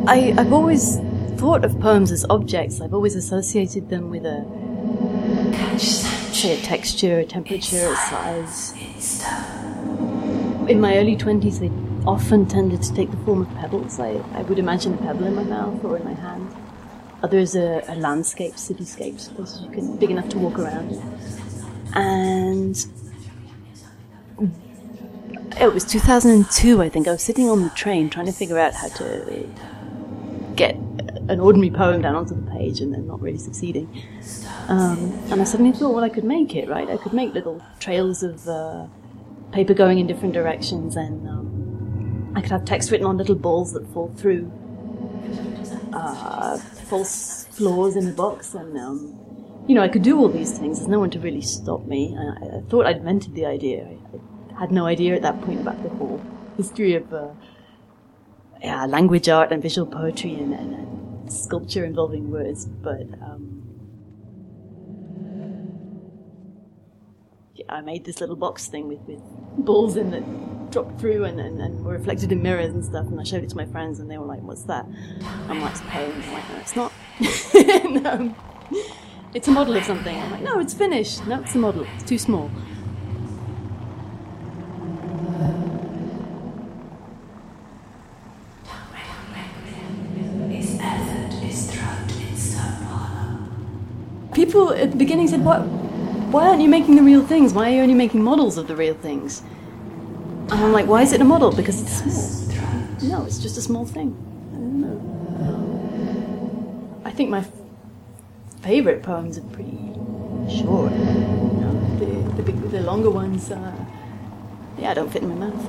I've always thought of poems as objects. I've always associated them with a texture, a temperature, a size. In my early 20s, they often tended to take the form of pebbles. I would imagine a pebble in my mouth or in my hand. Others are landscapes, cityscapes, places you can, big enough to walk around in. And it was 2002, I think. I was sitting on the train trying to figure out how to get an ordinary poem down onto the page and then not really succeeding. And I suddenly thought, well, I could make it, right? I could make little trails of paper going in different directions, and I could have text written on little balls that fall through false floors in the box, and I could do all these things. There's no one to really stop me. I thought I'd invented the idea. I had no idea at that point about the whole history of language art and visual poetry and sculpture involving words, but I made this little box thing with balls in that dropped through and were reflected in mirrors and stuff, and I showed it to my friends and they were like, "What's that?" I'm like, "It's a poem." I'm like, "No, it's not." No, it's a model of something. I'm like, "No, it's finished." "No, it's a model. It's too small." People at the beginning said, why aren't you making the real things? Why are you only making models of the real things? And I'm like, why is it a model? Because it's small. No, it's just a small thing. I don't know. I think my favourite poems are pretty short. The longer ones, don't fit in my mouth.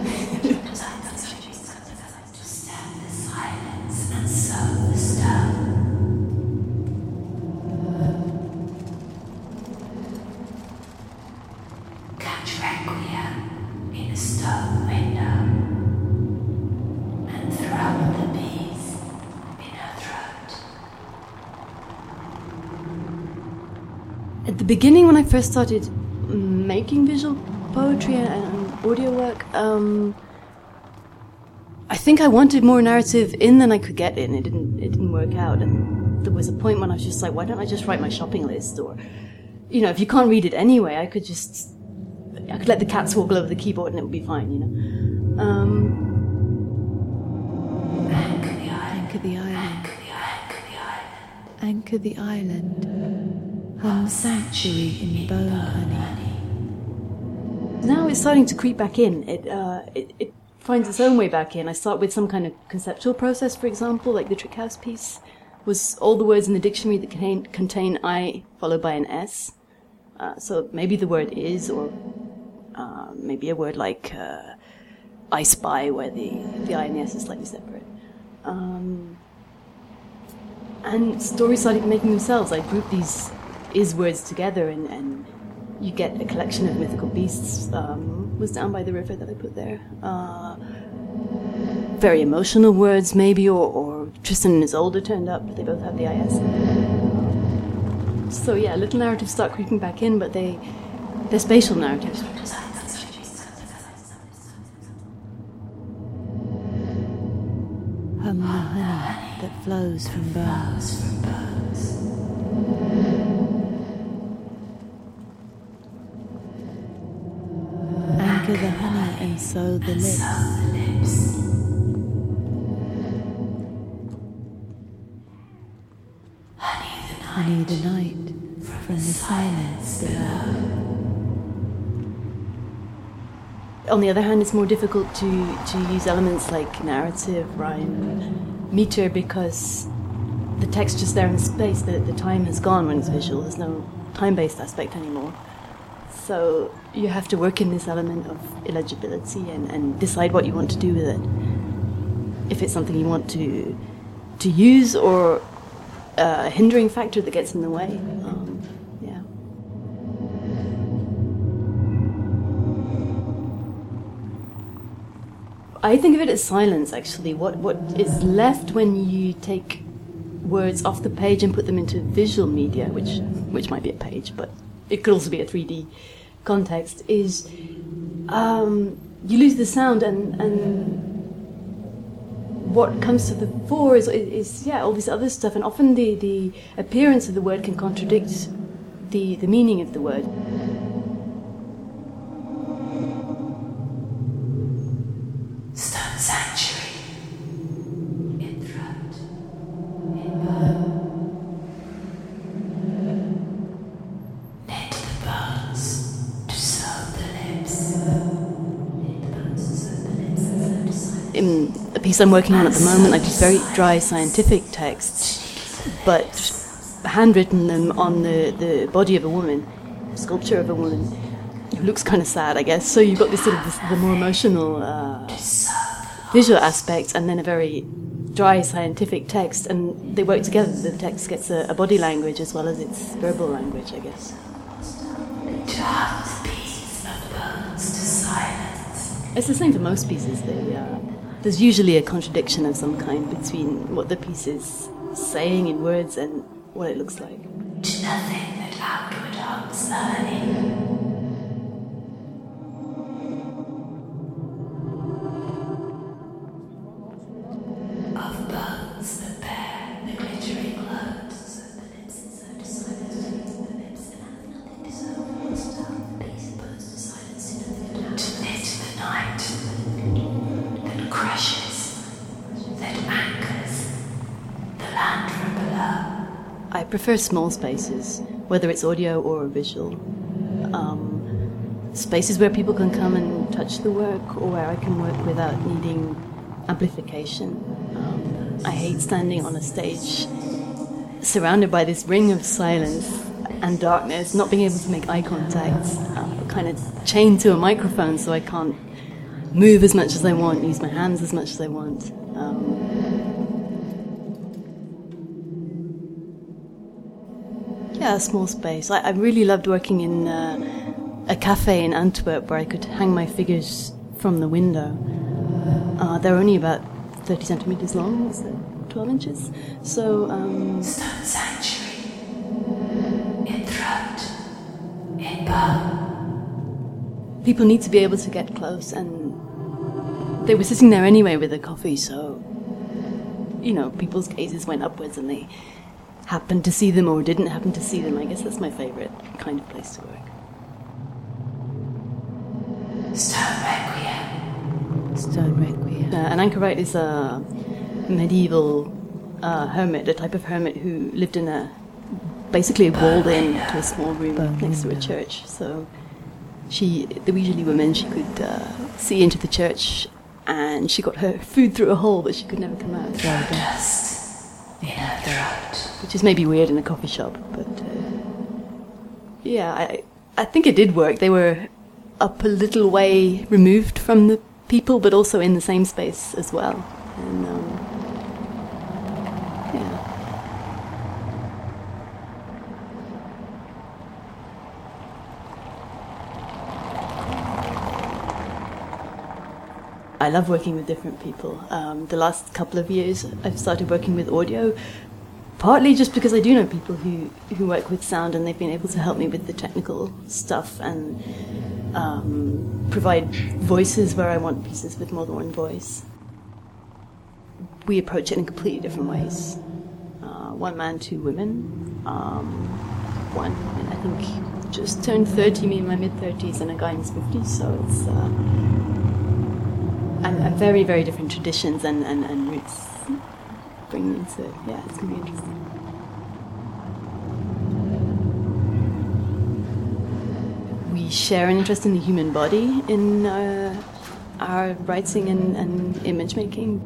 At the beginning, when I first started making visual poetry and audio work, I think I wanted more narrative in than I could get in. It didn't work out, and there was a point when I was just like, why don't I just write my shopping list? Or, if you can't read it anyway, I could let the cats walk all over the keyboard and it would be fine, Anchor the island. Anchor the island. Home sanctuary in bone honey. Now it's starting to creep back in. It finds its own way back in. I start with some kind of conceptual process, for example, like the Trick House piece was all the words in the dictionary that contain I followed by an S. So maybe the word is, or maybe a word like I spy, where the I and the S is slightly separate. And stories started making themselves. I grouped these is words together, and you get a collection of mythical beasts. Was Down by the River that I put there. Very emotional words, maybe, or Tristan and Isolde turned up. They both have the IS. So yeah, little narratives start creeping back in, but they're spatial narratives. Hum the honey that flows from birds. Anchor the honey and sew the lips. Honey the night from the silence below. On the other hand, it's more difficult to use elements like narrative, rhyme, meter, because the texture's there in space. The time has gone when it's visual. There's no time-based aspect anymore. So you have to work in this element of illegibility and decide what you want to do with it. If it's something you want to use, or a hindering factor that gets in the way. Yeah. I think of it as silence, actually. What is left when you take words off the page and put them into visual media, which might be a page, but it could also be a 3D context, is you lose the sound, and what comes to the fore is all this other stuff, and often the appearance of the word can contradict the meaning of the word. Stone sanctuary, in throat, in bone, knit the bones to sew the lips. In a piece I'm working on at the moment, I do very dry scientific texts, but handwritten them on the body of a woman, a sculpture of a woman who looks kind of sad, I guess. So you've got this sort of the more emotional visual aspect, and then a very dry scientific text, and they work together. The text gets a body language as well as its verbal language, I guess. To house peace of bones to silence. It's the same for most pieces. There's usually a contradiction of some kind between what the piece is saying in words and what it looks like. To nothing that outward hopes early. Of bones that bear the glittering clothes of the lips and so to silence the lips and have nothing to sew for stuff. Peace of bones to silence to knit the night that crushes, that anchors the land from below. I prefer small spaces, whether it's audio or visual. Spaces where people can come and touch the work, or where I can work without needing amplification. I hate standing on a stage surrounded by this ring of silence and darkness, not being able to make eye contact, kind of chained to a microphone so I can't move as much as I want, use my hands as much as I want. A small space. I really loved working in a cafe in Antwerp where I could hang my figures from the window. They're only about 30 centimeters long, so 12 inches. So, Stone sanctuary, in throat, in bone. People need to be able to get close, and they were sitting there anyway with a coffee, so, people's gazes went upwards and they happened to see them or didn't happen to see them. I guess that's my favourite kind of place to work. Stone Requiem. Stone Requiem. An anchorite is a medieval hermit, a type of hermit who lived in basically walled in to a small room next to a church. So the usually woman, she could see into the church, and she got her food through a hole, but she could never come out. Dust in her throat. Which is maybe weird in a coffee shop, but I think it did work. They were up a little way removed from the people, but also in the same space as well. And I love working with different people. The last couple of years, I've started working with audio, partly just because I do know people who work with sound, and they've been able to help me with the technical stuff and provide voices where I want pieces with more than one voice. We approach it in completely different ways. One man, two women. One, I think, just turned 30, me in my mid-30s, and a guy in his 50s, so it's and very, very different traditions and roots bringing into it. Yeah, it's going to be interesting. We share an interest in the human body in our writing and image making.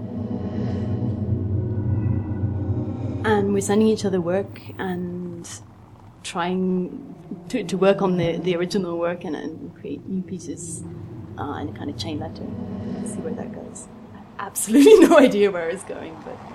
And we're sending each other work and trying to work on the original work and create new pieces in a kind of chain letter. See where that goes. Absolutely no idea where it's going, but